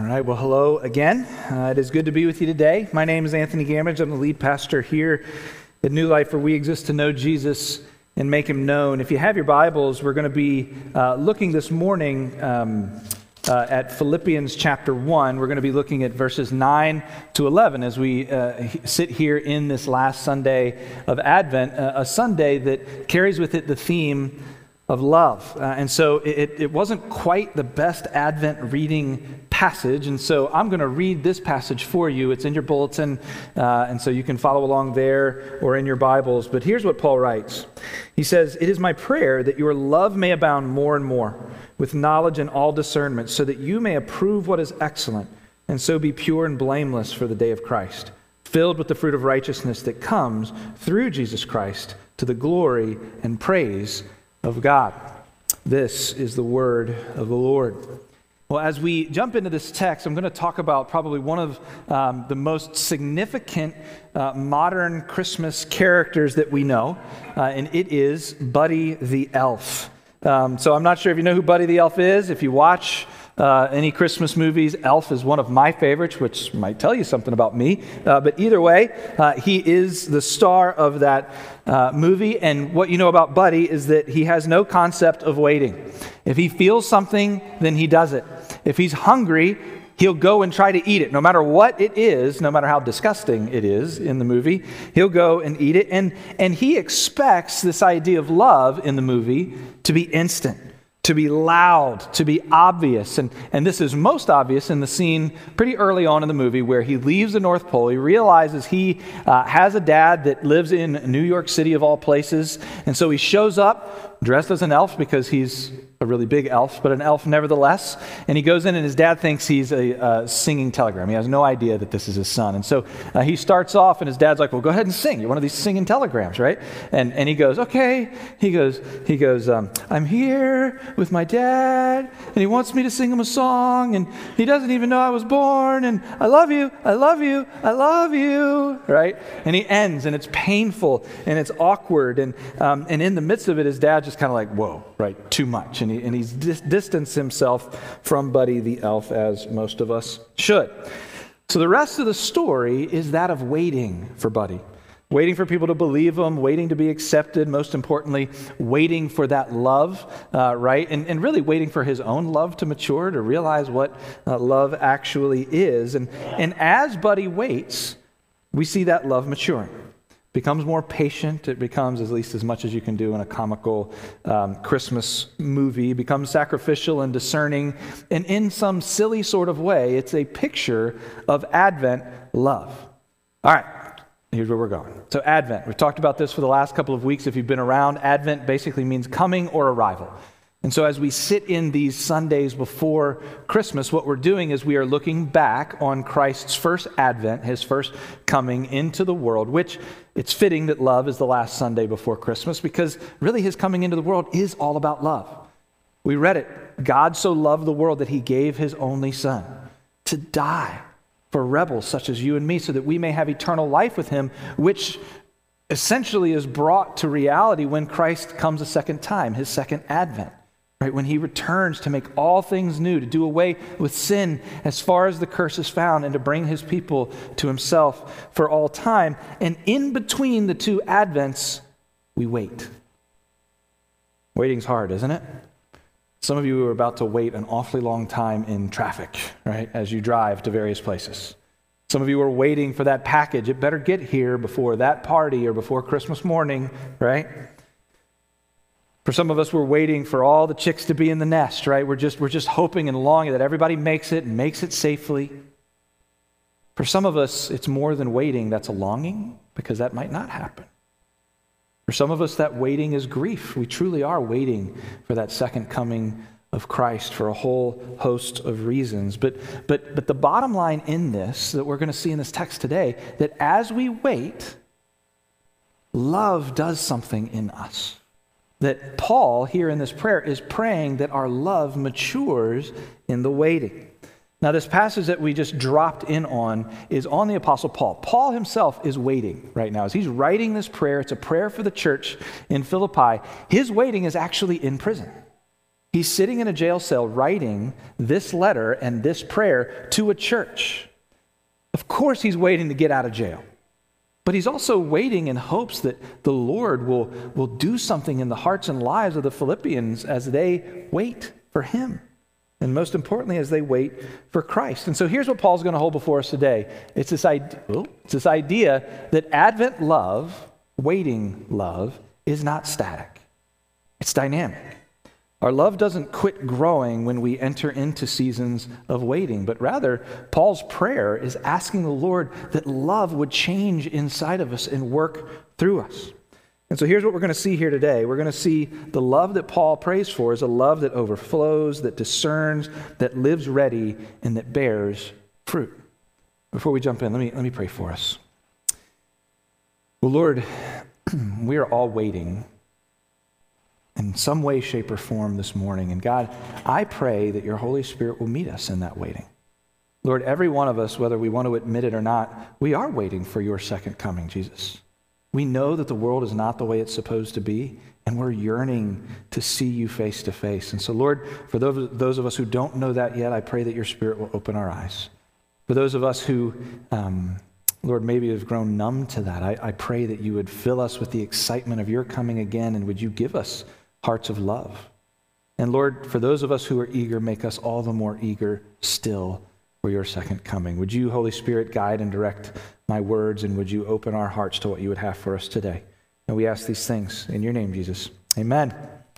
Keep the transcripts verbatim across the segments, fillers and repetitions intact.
right, well, hello again. Uh, it is good to be with you today. My name is Anthony Gamage. I'm the lead pastor here at New Life, where we exist to know Jesus and make him known. If you have your Bibles, we're going to be uh, looking this morning um, uh, at Philippians chapter one. We're going to be looking at verses nine to eleven as we uh, sit here in this last Sunday of Advent, uh, a Sunday that carries with it the theme of love. Uh, and so it, it wasn't quite the best Advent reading passage, and so I'm going to read this passage for you. It's in your bulletin, uh, and so you can follow along there or in your Bibles. But here's what Paul writes. He says, "It is my prayer that your love may abound more and more with knowledge and all discernment, so that you may approve what is excellent, and so be pure and blameless for the day of Christ, filled with the fruit of righteousness that comes through Jesus Christ to the glory and praise of God." This is the word of the Lord. Well, as we jump into this text, I'm going to talk about probably one of um, the most significant uh, modern Christmas characters that we know, uh, and it is Buddy the Elf. Um, so I'm not sure if you know who Buddy the Elf is. If you watch Uh, any Christmas movies, Elf is one of my favorites, which might tell you something about me. Uh, but either way, uh, he is the star of that uh, movie. And what you know about Buddy is that he has no concept of waiting. If he feels something, then he does it. If he's hungry, he'll go and try to eat it. No matter what it is, no matter how disgusting it is in the movie, he'll go and eat it. And, and he expects this idea of love in the movie to be instant, to be loud, to be obvious. And, and this is most obvious in the scene pretty early on in the movie where he leaves the North Pole. He realizes he uh, has a dad that lives in New York City of all places. And so he shows up dressed as an elf because he's a really big elf, but an elf nevertheless. And he goes in and his dad thinks he's a uh, singing telegram. He has no idea that this is his son. And so uh, he starts off and his dad's like, "Well, go ahead and sing. You're one of these singing telegrams, right?" And and he goes, "Okay." He goes, he goes, um, "I'm here with my dad and he wants me to sing him a song and he doesn't even know I was born and I love you, I love you, I love you," right? And he ends and it's painful and it's awkward. And um, and in the midst of it, his dad just kind of like, "Whoa, right, too much." And, he, and he's dis- distanced himself from Buddy the Elf, as most of us should. So the rest of the story is that of waiting for Buddy. Waiting for people to believe him, waiting to be accepted, most importantly, waiting for that love, uh, right? And, and really waiting for his own love to mature, to realize what uh, love actually is. And, and as Buddy waits, we see that love maturing. Becomes more patient. It becomes, at least as much as you can do in a comical um, Christmas movie, becomes sacrificial and discerning. And in some silly sort of way, it's a picture of Advent love. All right. Here's where we're going. So Advent, we've talked about this for the last couple of weeks. If you've been around, Advent basically means coming or arrival. And so as we sit in these Sundays before Christmas, what we're doing is we are looking back on Christ's first Advent, his first coming into the world, which it's fitting that love is the last Sunday before Christmas because really his coming into the world is all about love. We read it. God so loved the world that he gave his only son to die for rebels such as you and me, so that we may have eternal life with him, which essentially is brought to reality when Christ comes a second time, his second advent, right? When he returns to make all things new, to do away with sin as far as the curse is found, and to bring his people to himself for all time. And in between the two advents, we wait. Waiting's hard, isn't it? Some of you are about to wait an awfully long time in traffic, right, as you drive to various places. Some of you are waiting for that package. It better get here before that party or before Christmas morning, right? For some of us, we're waiting for all the chicks to be in the nest, right? We're just, we're just hoping and longing that everybody makes it and makes it safely. For some of us, it's more than waiting. That's a longing, because that might not happen. For some of us, that waiting is grief. We truly are waiting for that second coming of Christ for a whole host of reasons. But but but the bottom line in this that we're going to see in this text today, that as we wait, love does something in us. That Paul, here in this prayer, is praying that our love matures in the waiting. Now, this passage that we just dropped in on is on the Apostle Paul. Paul himself is waiting right now. As he's writing this prayer, it's a prayer for the church in Philippi. His waiting is actually in prison. He's sitting in a jail cell writing this letter and this prayer to a church. Of course he's waiting to get out of jail. But he's also waiting in hopes that the Lord will, will do something in the hearts and lives of the Philippians as they wait for him. And most importantly, as they wait for Christ. And so here's what Paul's going to hold before us today. It's this idea, it's this idea that Advent love, waiting love, is not static. It's dynamic. Our love doesn't quit growing when we enter into seasons of waiting, but rather, Paul's prayer is asking the Lord that love would change inside of us and work through us. And so here's what we're going to see here today. We're going to see the love that Paul prays for is a love that overflows, that discerns, that lives ready, and that bears fruit. Before we jump in, let me, let me pray for us. Well, Lord, we are all waiting in some way, shape, or form this morning. And God, I pray that your Holy Spirit will meet us in that waiting. Lord, every one of us, whether we want to admit it or not, we are waiting for your second coming, Jesus. We know that the world is not the way it's supposed to be, and we're yearning to see you face to face. And so, Lord, for those, those of us who don't know that yet, I pray that your Spirit will open our eyes. For those of us who, um, Lord, maybe have grown numb to that, I, I pray that you would fill us with the excitement of your coming again, and would you give us hearts of love. And Lord, for those of us who are eager, make us all the more eager still for your second coming. Would you, Holy Spirit, guide and direct my words, and would you open our hearts to what you would have for us today? And we ask these things in your name, Jesus. Amen.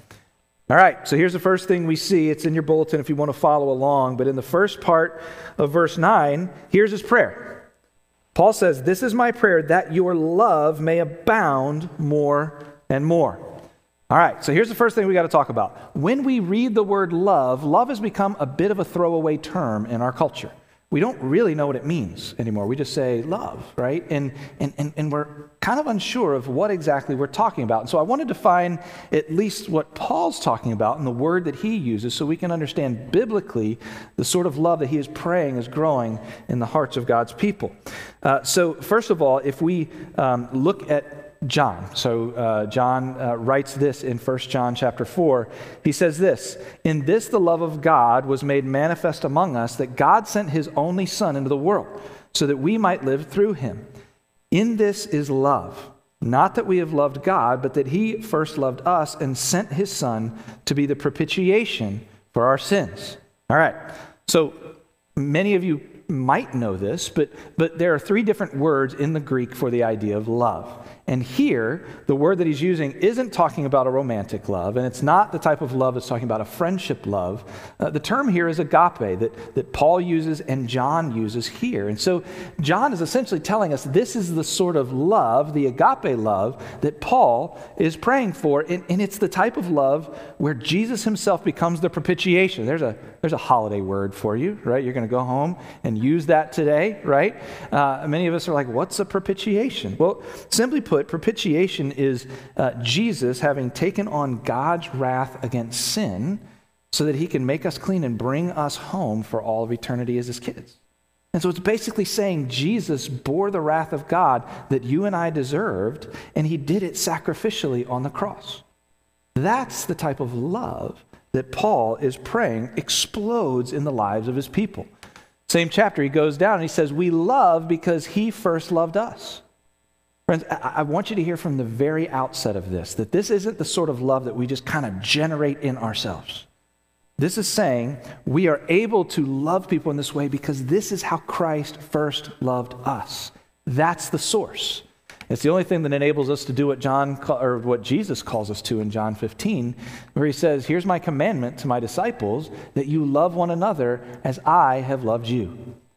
All right, so here's the first thing we see. It's in your bulletin if you want to follow along. But in the first part of verse nine, here's his prayer. Paul says, "This is my prayer, that your love may abound more and more." All right, so here's the first thing we got to talk about. When we read the word love, love has become a bit of a throwaway term in our culture. We don't really know what it means anymore. We just say love, right? And, and, and, and we're kind of unsure of what exactly we're talking about. And so I wanted to find at least what Paul's talking about in the word that he uses so we can understand biblically the sort of love that he is praying is growing in the hearts of God's people. Uh, so first of all, if we um, look at John. So uh, John uh, writes this in First John chapter four. He says this, "In this the love of God was made manifest among us, that God sent his only Son into the world, so that we might live through him. In this is love, not that we have loved God, but that he first loved us and sent his Son to be the propitiation for our sins." All right, so many of you might know this, but, but there are three different words in the Greek for the idea of love. And here, the word that he's using isn't talking about a romantic love, and it's not the type of love that's talking about a friendship love. Uh, the term here is agape, that, that Paul uses and John uses here. And so John is essentially telling us this is the sort of love, the agape love, that Paul is praying for, and, and it's the type of love where Jesus himself becomes the propitiation. There's a, there's a holiday word for you, right? You're going to go home and use that today, right? Uh, many of us are like, what's a propitiation? Well, simply put, propitiation is uh, Jesus having taken on God's wrath against sin so that he can make us clean and bring us home for all of eternity as his kids. And so it's basically saying Jesus bore the wrath of God that you and I deserved, and he did it sacrificially on the cross. That's the type of love that Paul is praying explodes in the lives of his people. Same chapter, he goes down and he says, "We love because he first loved us." Friends, I want you to hear from the very outset of this, that this isn't the sort of love that we just kind of generate in ourselves. This is saying we are able to love people in this way because this is how Christ first loved us. That's the source. It's the only thing that enables us to do what John or what Jesus calls us to in John fifteen, where he says, "Here's my commandment to my disciples, that you love one another as I have loved you."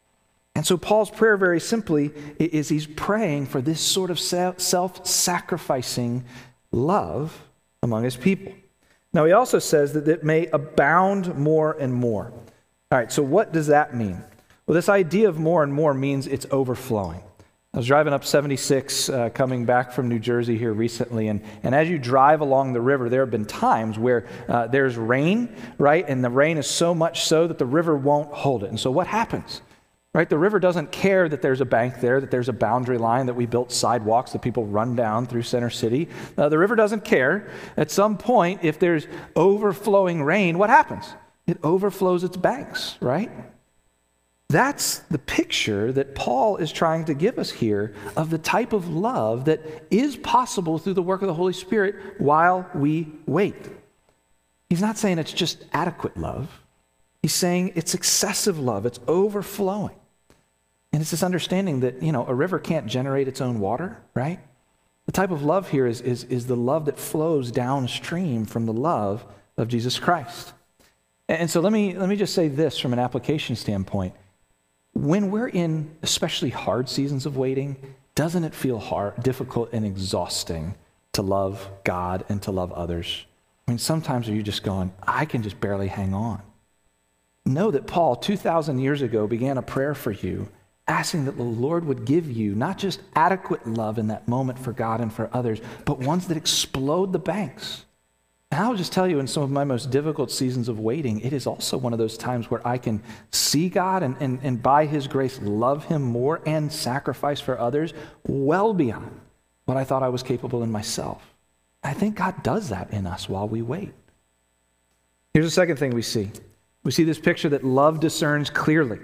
And so Paul's prayer very simply is he's praying for this sort of self-sacrificing love among his people. Now he also says that it may abound more and more. All right, so what does that mean? Well, this idea of more and more means it's overflowing. I was driving up seventy-six uh, coming back from New Jersey here recently, and, and as you drive along the river, there have been times where uh, there's rain, right? And the rain is so much so that the river won't hold it. And so what happens? right? The river doesn't care that there's a bank there, that there's a boundary line, that we built sidewalks that people run down through Center City. Uh, the river doesn't care. At some point, if there's overflowing rain, what happens? It overflows its banks, right? That's the picture that Paul is trying to give us here of the type of love that is possible through the work of the Holy Spirit while we wait. He's not saying it's just adequate love. He's saying it's excessive love. It's overflowing. And it's this understanding that, you know, a river can't generate its own water, right? The type of love here is, is, is the love that flows downstream from the love of Jesus Christ. And so let me, let me just say this from an application standpoint. When we're in especially hard seasons of waiting, doesn't it feel hard, difficult and exhausting to love God and to love others? I mean, sometimes are you just going, I can just barely hang on. Know that Paul, two thousand years ago, began a prayer for you, asking that the Lord would give you not just adequate love in that moment for God and for others, but ones that explode the banks. And I'll just tell you, in some of my most difficult seasons of waiting, it is also one of those times where I can see God and, and, and by his grace love him more and sacrifice for others well beyond what I thought I was capable in myself. I think God does that in us while we wait. Here's the second thing we see. We see this picture that love discerns clearly.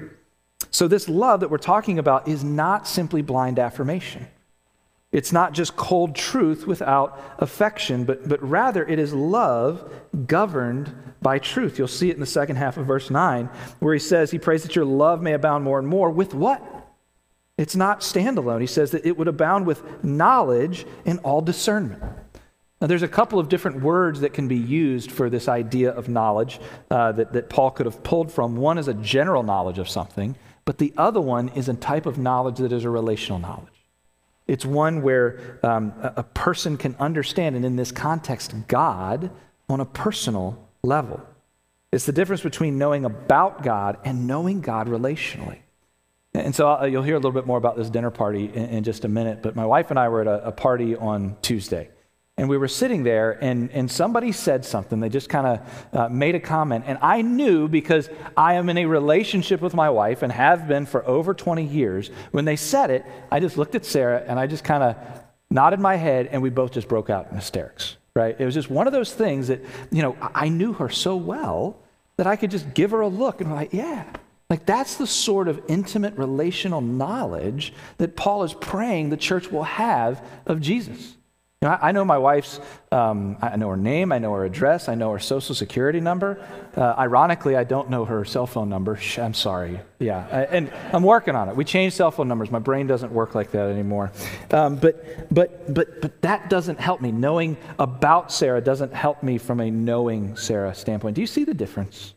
So this love that we're talking about is not simply blind affirmation. It's not just cold truth without affection, but, but rather it is love governed by truth. You'll see it in the second half of verse nine, where he says, he prays that your love may abound more and more. With what? It's not standalone. He says that it would abound with knowledge and all discernment. Now, there's a couple of different words that can be used for this idea of knowledge uh, that, that Paul could have pulled from. One is a general knowledge of something, but the other one is a type of knowledge that is a relational knowledge. It's one where um, a, a person can understand, and in this context, God on a personal level. It's the difference between knowing about God and knowing God relationally. And so I'll, you'll hear a little bit more about this dinner party in, in just a minute, but my wife and I were at a, a party on Tuesday. And we were sitting there, and, and somebody said something. They just kind of uh, made a comment. And I knew, because I am in a relationship with my wife and have been for over twenty years, when they said it, I just looked at Sarah, and I just kind of nodded my head, and we both just broke out in hysterics, right? It was just one of those things that, you know, I knew her so well that I could just give her a look, and I'm like, yeah. Like, that's the sort of intimate relational knowledge that Paul is praying the church will have of Jesus. You know, I know my wife's, um, I know her name, I know her address, I know her social security number. Uh, ironically, I don't know her cell phone number. Shh, I'm sorry. Yeah, I, and I'm working on it. We changed cell phone numbers. My brain doesn't work like that anymore. Um, but, but, but, but that doesn't help me. Knowing about Sarah doesn't help me from a knowing Sarah standpoint. Do you see the difference?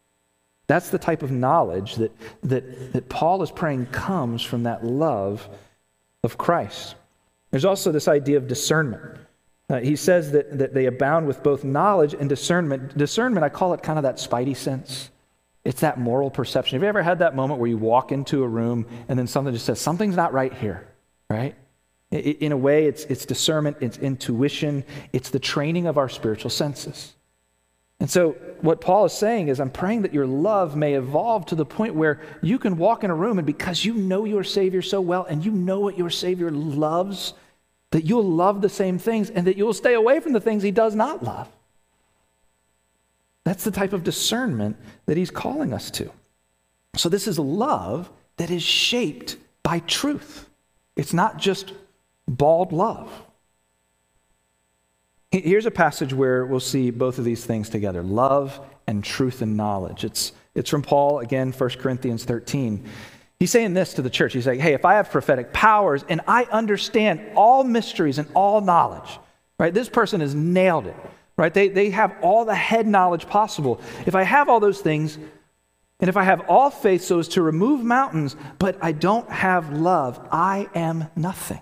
That's the type of knowledge that, that, that Paul is praying comes from that love of Christ. There's also this idea of discernment. Uh, he says that, that they abound with both knowledge and discernment. Discernment, I call it kind of that spidey sense. It's that moral perception. Have you ever had that moment where you walk into a room and then something just says, something's not right here, right? In a way, it's, it's discernment, it's intuition, it's the training of our spiritual senses. And so what Paul is saying is, I'm praying that your love may evolve to the point where you can walk in a room, and because you know your Savior so well and you know what your Savior loves, that you'll love the same things and that you'll stay away from the things he does not love. That's the type of discernment that he's calling us to. So this is love that is shaped by truth. It's not just bald love. Here's a passage where we'll see both of these things together, love and truth and knowledge. It's, it's from Paul, again, First Corinthians thirteen. He's saying this to the church. He's like, hey, if I have prophetic powers and I understand all mysteries and all knowledge, right? This person has nailed it, right? They, they have all the head knowledge possible. If I have all those things, and if I have all faith so as to remove mountains, but I don't have love, I am nothing.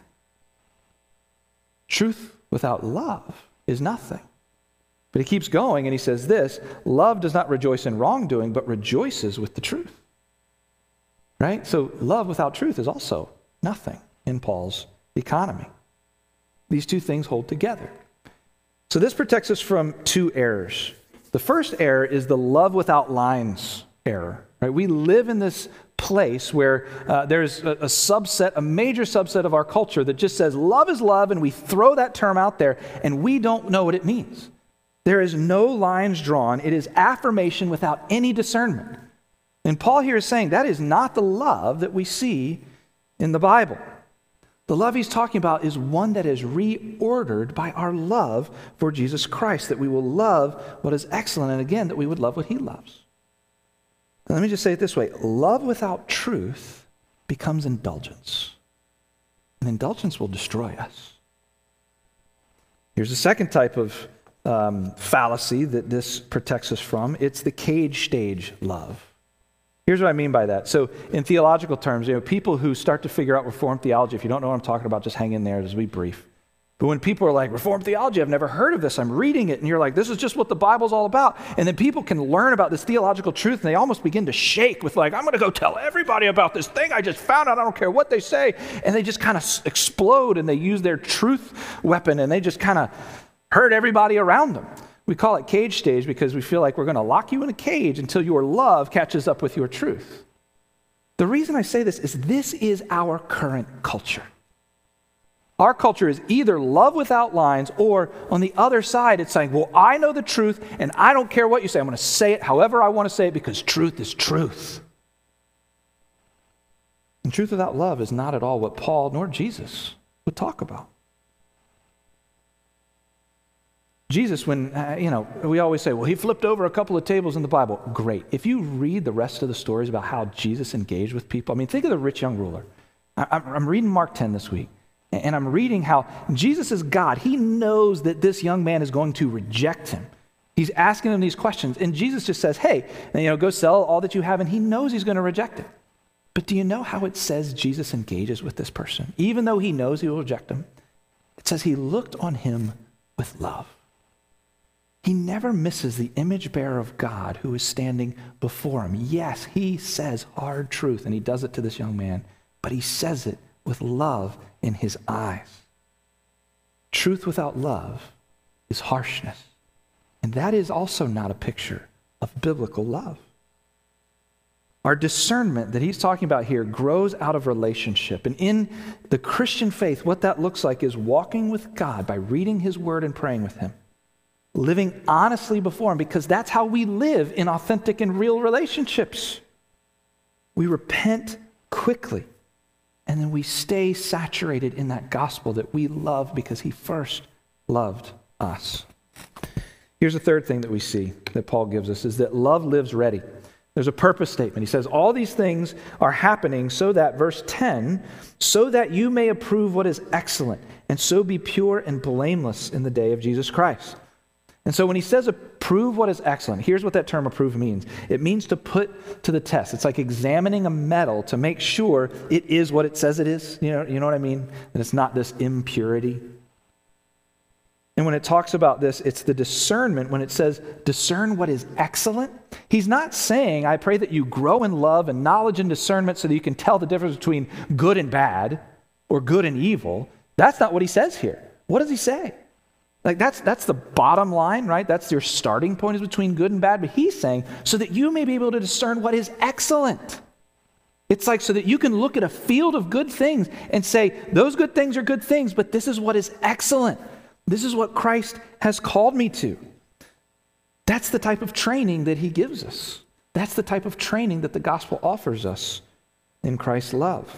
Truth without love is nothing. But he keeps going and he says this, love does not rejoice in wrongdoing, but rejoices with the truth. Right? So love without truth is also nothing in Paul's economy. These two things hold together. So this protects us from two errors. The first error is the love without lines error. right? We live in this place where uh, there's a, a subset, a major subset of our culture that just says love is love, and we throw that term out there, and we don't know what it means. There is no lines drawn. It is affirmation without any discernment. And Paul here is saying that is not the love that we see in the Bible. The love he's talking about is one that is reordered by our love for Jesus Christ, that we will love what is excellent, and again, that we would love what he loves. Now, let me just say it this way. Love without truth becomes indulgence. And indulgence will destroy us. Here's a second type of um, fallacy that this protects us from. It's the cage stage love. Here's what I mean by that. So in theological terms, you know, people who start to figure out Reformed theology, if you don't know what I'm talking about, just hang in there, just be brief. But when people are like, Reformed theology, I've never heard of this, I'm reading it, and you're like, this is just what the Bible's all about. And then people can learn about this theological truth, and they almost begin to shake with like, I'm going to go tell everybody about this thing I just found out, I don't care what they say. And they just kind of explode, and they use their truth weapon, and they just kind of hurt everybody around them. We call it cage stage because we feel like we're going to lock you in a cage until your love catches up with your truth. The reason I say this is this is our current culture. Our culture is either love without lines, or on the other side, it's saying, well, I know the truth, and I don't care what you say. I'm going to say it however I want to say it because truth is truth. And truth without love is not at all what Paul nor Jesus would talk about. Jesus, when, uh, you know, we always say, well, he flipped over a couple of tables in the Bible. Great. If you read the rest of the stories about how Jesus engaged with people, I mean, think of the rich young ruler. I, I'm reading Mark ten this week, and I'm reading how Jesus is God. He knows that this young man is going to reject him. He's asking him these questions, and Jesus just says, hey, you know, go sell all that you have, and he knows he's going to reject it. But do you know how it says Jesus engages with this person? Even though he knows he will reject him, it says he looked on him with love. He never misses the image bearer of God who is standing before him. Yes, he says hard truth, and he does it to this young man, but he says it with love in his eyes. Truth without love is harshness, and that is also not a picture of biblical love. Our discernment that he's talking about here grows out of relationship, and in the Christian faith, what that looks like is walking with God by reading his word and praying with him. Living honestly before him, because that's how we live in authentic and real relationships. We repent quickly, and then we stay saturated in that gospel that we love because he first loved us. Here's a third thing that we see that Paul gives us, is that love lives ready. There's a purpose statement. He says, all these things are happening so that, verse ten, so that you may approve what is excellent, and so be pure and blameless in the day of Jesus Christ. And so when he says approve what is excellent, here's what that term approve means. It means to put to the test. It's like examining a metal to make sure it is what it says it is. You know, you know what I mean? That it's not this impurity. And when it talks about this, it's the discernment. When it says discern what is excellent, he's not saying, I pray that you grow in love and knowledge and discernment so that you can tell the difference between good and bad or good and evil. That's not what he says here. What does he say? Like that's that's the bottom line, right? That's your starting point, is between good and bad. But he's saying, so that you may be able to discern what is excellent. It's like so that you can look at a field of good things and say, those good things are good things, but this is what is excellent. This is what Christ has called me to. That's the type of training that he gives us. That's the type of training that the gospel offers us in Christ's love.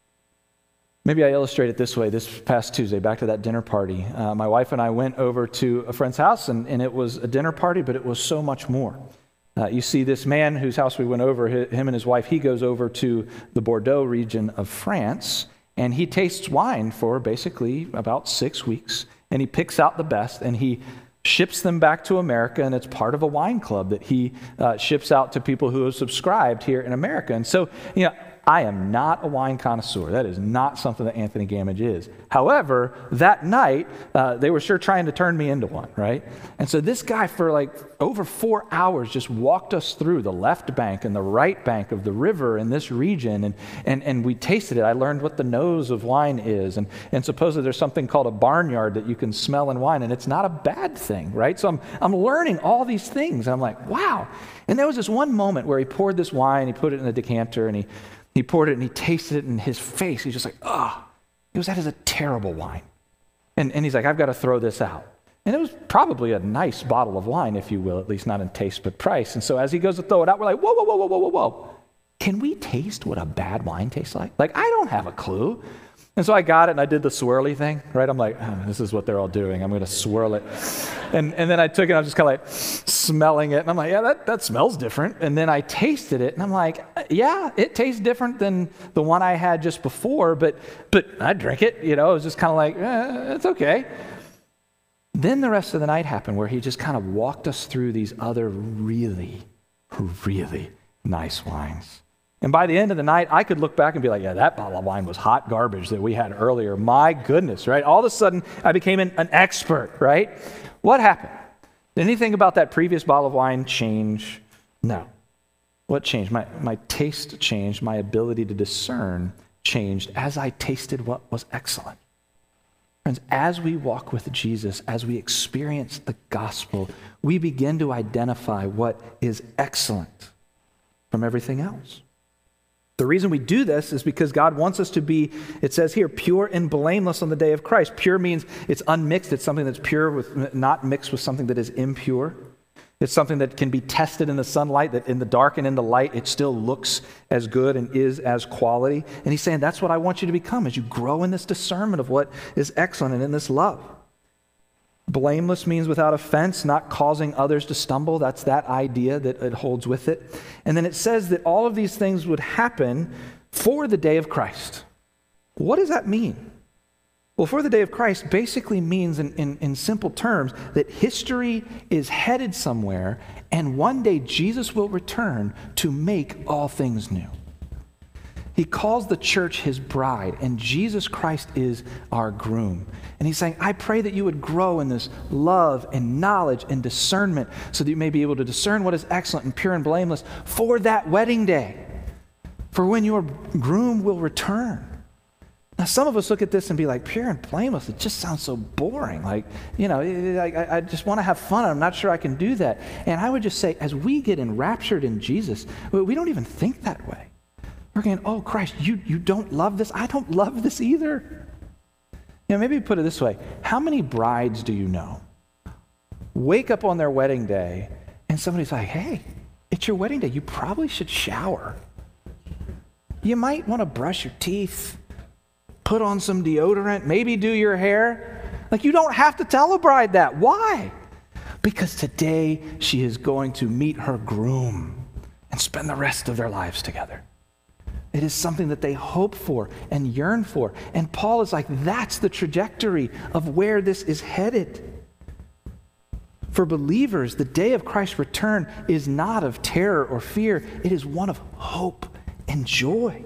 Maybe I illustrate it this way. This past Tuesday, back to that dinner party, uh, my wife and I went over to a friend's house, and, and it was a dinner party, but it was so much more. Uh, you see, this man whose house we went over, him and his wife, he goes over to the Bordeaux region of France, and he tastes wine for basically about six weeks, and he picks out the best, and he ships them back to America, and it's part of a wine club that he uh, ships out to people who have subscribed here in America. And so, you know, I am not a wine connoisseur. That is not something that Anthony Gamage is. However, that night, uh, they were sure trying to turn me into one, right? And so this guy for like over four hours just walked us through the left bank and the right bank of the river in this region, and and, and we tasted it. I learned what the nose of wine is, and, and supposedly there's something called a barnyard that you can smell in wine, and it's not a bad thing, right? So I'm, I'm learning all these things, and I'm like, wow. And there was this one moment where he poured this wine, he put it in a decanter, and he He poured it and he tasted it in his face. He's just like, oh, it was that is a terrible wine. And, and he's like, I've got to throw this out. And it was probably a nice bottle of wine, if you will, at least not in taste but price. And so as he goes to throw it out, we're like, whoa, whoa, whoa, whoa, whoa, whoa, whoa. Can we taste what a bad wine tastes like? Like, I don't have a clue. And so I got it and I did the swirly thing, right? I'm like, oh, this is what they're all doing. I'm going to swirl it. And and then I took it and I was just kind of like smelling it. And I'm like, yeah, that, that smells different. And then I tasted it and I'm like, yeah, it tastes different than the one I had just before, but but I drank it. You know, it was just kind of like, eh, it's okay. Then the rest of the night happened where he just kind of walked us through these other really, really nice wines. And by the end of the night, I could look back and be like, yeah, that bottle of wine was hot garbage that we had earlier. My goodness, right? All of a sudden, I became an, an expert, right? What happened? Did anything about that previous bottle of wine change? No. What changed? My, my taste changed. My ability to discern changed as I tasted what was excellent. Friends, as we walk with Jesus, as we experience the gospel, we begin to identify what is excellent from everything else. The reason we do this is because God wants us to be, it says here, pure and blameless on the day of Christ. Pure means it's unmixed. It's something that's pure, with not mixed with something that is impure. It's something that can be tested in the sunlight, that in the dark and in the light, it still looks as good and is as quality. And he's saying, that's what I want you to become as you grow in this discernment of what is excellent and in this love. Blameless means without offense, not causing others to stumble. That's that idea that it holds with it. And then it says that all of these things would happen for the day of Christ. What does that mean? Well, for the day of Christ basically means in, in, in simple terms that history is headed somewhere and one day Jesus will return to make all things new. He calls the church his bride, and Jesus Christ is our groom. And he's saying, I pray that you would grow in this love and knowledge and discernment so that you may be able to discern what is excellent and pure and blameless for that wedding day, for when your groom will return. Now, some of us look at this and be like, pure and blameless, it just sounds so boring. Like, you know, I, I just want to have fun. I'm not sure I can do that. And I would just say, as we get enraptured in Jesus, we don't even think that way. We're going, oh, Christ, you, you don't love this? I don't love this either. You know, maybe put it this way. How many brides do you know wake up on their wedding day and somebody's like, hey, it's your wedding day. You probably should shower. You might want to brush your teeth, put on some deodorant, maybe do your hair. Like, you don't have to tell a bride that. Why? Because today she is going to meet her groom and spend the rest of their lives together. It is something that they hope for and yearn for. And Paul is like, that's the trajectory of where this is headed. For believers, the day of Christ's return is not of terror or fear. It is one of hope and joy.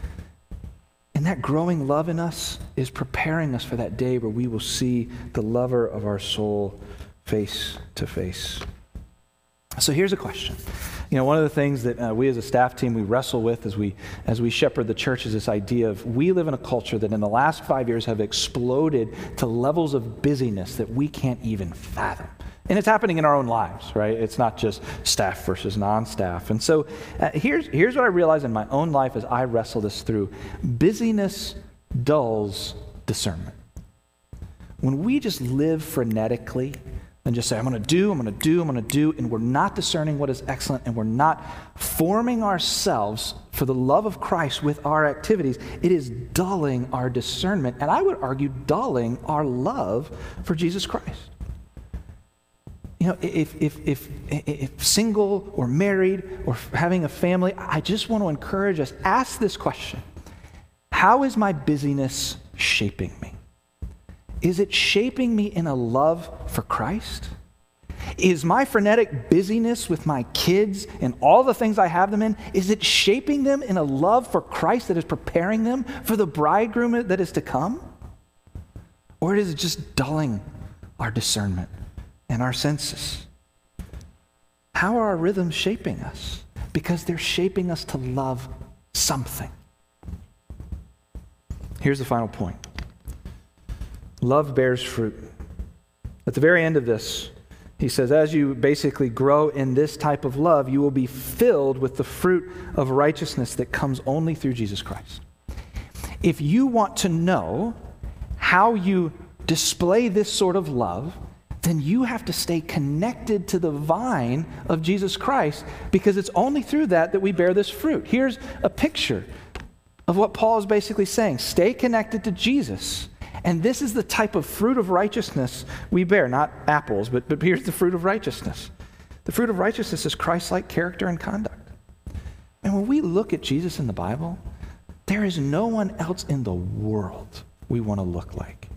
And that growing love in us is preparing us for that day where we will see the lover of our soul face to face. So here's a question. You know, one of the things that uh, we as a staff team, we wrestle with as we as we shepherd the church is this idea of we live in a culture that in the last five years have exploded to levels of busyness that we can't even fathom. And it's happening in our own lives, right? It's not just staff versus non-staff. And so uh, here's, here's what I realize in my own life as I wrestle this through. Busyness dulls discernment. When we just live frenetically and just say, I'm going to do, I'm going to do, I'm going to do, and we're not discerning what is excellent, and we're not forming ourselves for the love of Christ with our activities, it is dulling our discernment, and I would argue dulling our love for Jesus Christ. You know, if, if, if, if single or married or having a family, I just want to encourage us, ask this question. How is my busyness shaping me? Is it shaping me in a love for Christ? Is my frenetic busyness with my kids and all the things I have them in, is it shaping them in a love for Christ that is preparing them for the bridegroom that is to come? Or is it just dulling our discernment and our senses? How are our rhythms shaping us? Because they're shaping us to love something. Here's the final point. Love bears fruit. At the very end of this, he says, as you basically grow in this type of love, you will be filled with the fruit of righteousness that comes only through Jesus Christ. If you want to know how you display this sort of love, then you have to stay connected to the vine of Jesus Christ, because it's only through that that we bear this fruit. Here's a picture of what Paul is basically saying. Stay connected to Jesus. And this is the type of fruit of righteousness we bear. Not apples, but, but here's the fruit of righteousness. The fruit of righteousness is Christ-like character and conduct. And when we look at Jesus in the Bible, there is no one else in the world we want to look like.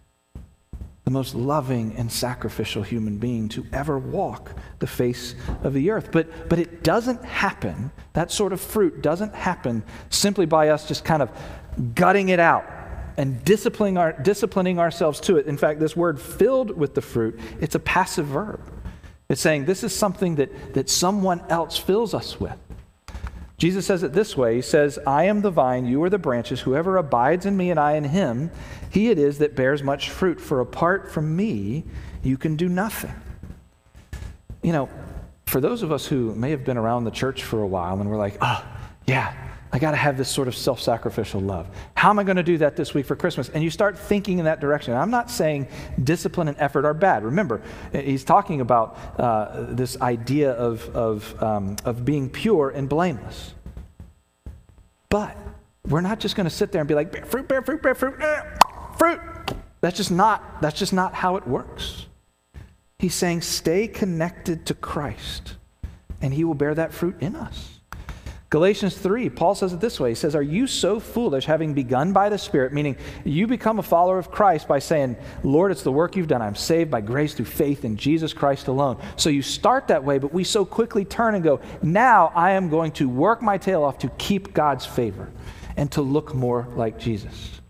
The most loving and sacrificial human being to ever walk the face of the earth. But, but it doesn't happen, that sort of fruit doesn't happen simply by us just kind of gutting it out and disciplining, our, disciplining ourselves to it. In fact, this word filled with the fruit, it's a passive verb. It's saying this is something that, that someone else fills us with. Jesus says it this way. He says, I am the vine, you are the branches. Whoever abides in me and I in him, he it is that bears much fruit. For apart from me, you can do nothing. You know, for those of us who may have been around the church for a while and we're like, oh, yeah, I got to have this sort of self-sacrificial love. How am I going to do that this week for Christmas? And you start thinking in that direction. I'm not saying discipline and effort are bad. Remember, he's talking about uh, this idea of, of, um, of being pure and blameless. But we're not just going to sit there and be like, bear fruit, bear fruit, bear fruit, eh, fruit. That's just not, that's just not how it works. He's saying stay connected to Christ, and he will bear that fruit in us. Galatians three, Paul says it this way. He says, are you so foolish, having begun by the Spirit, meaning you become a follower of Christ by saying, Lord, it's the work you've done. I'm saved by grace through faith in Jesus Christ alone. So you start that way, but we so quickly turn and go, now I am going to work my tail off to keep God's favor and to look more like Jesus.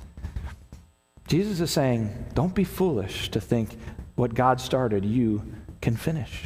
Jesus is saying, don't be foolish to think what God started, you can finish.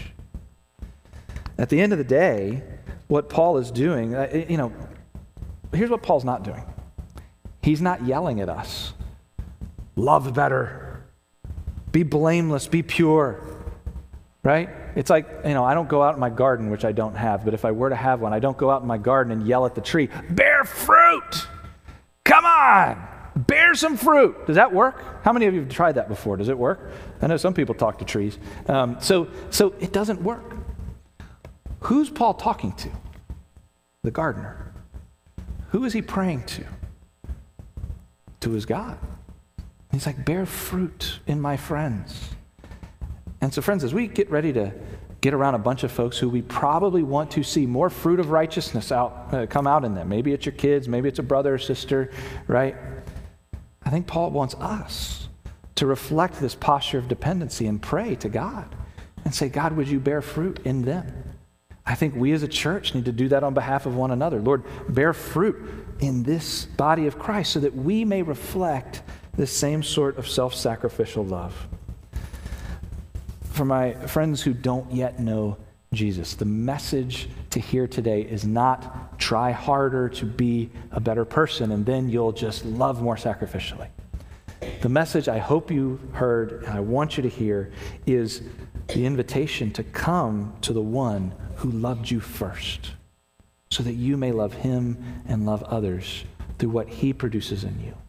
At the end of the day, what Paul is doing, uh, you know, here's what Paul's not doing. He's not yelling at us. Love better. Be blameless. Be pure. Right? It's like, you know, I don't go out in my garden, which I don't have, but if I were to have one, I don't go out in my garden and yell at the tree, bear fruit! Come on! Bear some fruit! Does that work? How many of you have tried that before? Does it work? I know some people talk to trees. Um, so, so it doesn't work. Who's Paul talking to? The gardener. Who is he praying to? To his God. He's like, bear fruit in my friends. And so friends, as we get ready to get around a bunch of folks who we probably want to see more fruit of righteousness out uh, come out in them. Maybe it's your kids, maybe it's a brother or sister, right? I think Paul wants us to reflect this posture of dependency and pray to God and say, God, would you bear fruit in them? I think we as a church need to do that on behalf of one another. Lord, bear fruit in this body of Christ so that we may reflect this same sort of self-sacrificial love. For my friends who don't yet know Jesus, the message to hear today is not try harder to be a better person and then you'll just love more sacrificially. The message I hope you heard and I want you to hear is the invitation to come to the one who loved you first so that you may love him and love others through what he produces in you.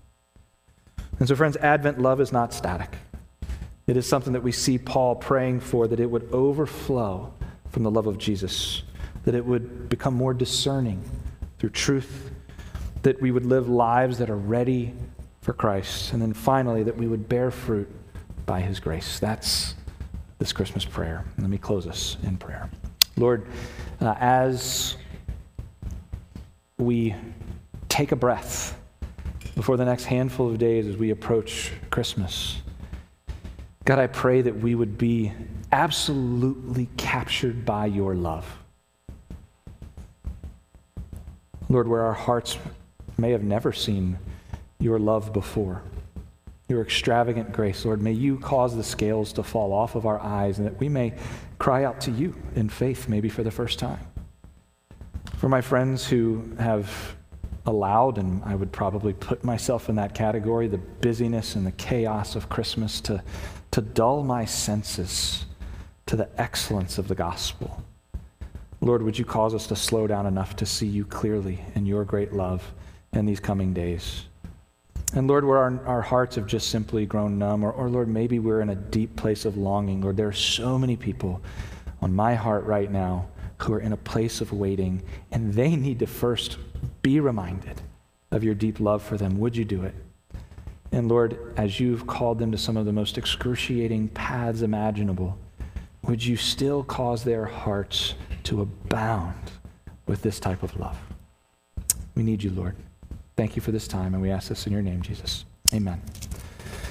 And so friends, Advent love is not static. It is something that we see Paul praying for, that it would overflow from the love of Jesus, that it would become more discerning through truth, that we would live lives that are ready for Christ, and then finally that we would bear fruit by his grace. That's this Christmas prayer. Let me close us in prayer. Lord, uh, as we take a breath before the next handful of days as we approach Christmas, God, I pray that we would be absolutely captured by your love. Lord, where our hearts may have never seen your love before, your extravagant grace, Lord, may you cause the scales to fall off of our eyes and that we may cry out to you in faith, maybe for the first time. For my friends who have allowed, and I would probably put myself in that category, the busyness and the chaos of Christmas to, to dull my senses to the excellence of the gospel. Lord, would you cause us to slow down enough to see you clearly in your great love in these coming days? And Lord, where our, our hearts have just simply grown numb, or, or Lord, maybe we're in a deep place of longing. Lord, there are so many people on my heart right now who are in a place of waiting, and they need to first be reminded of your deep love for them. Would you do it? And Lord, as you've called them to some of the most excruciating paths imaginable, would you still cause their hearts to abound with this type of love? We need you, Lord. Thank you for this time, and we ask this in your name, Jesus. Amen.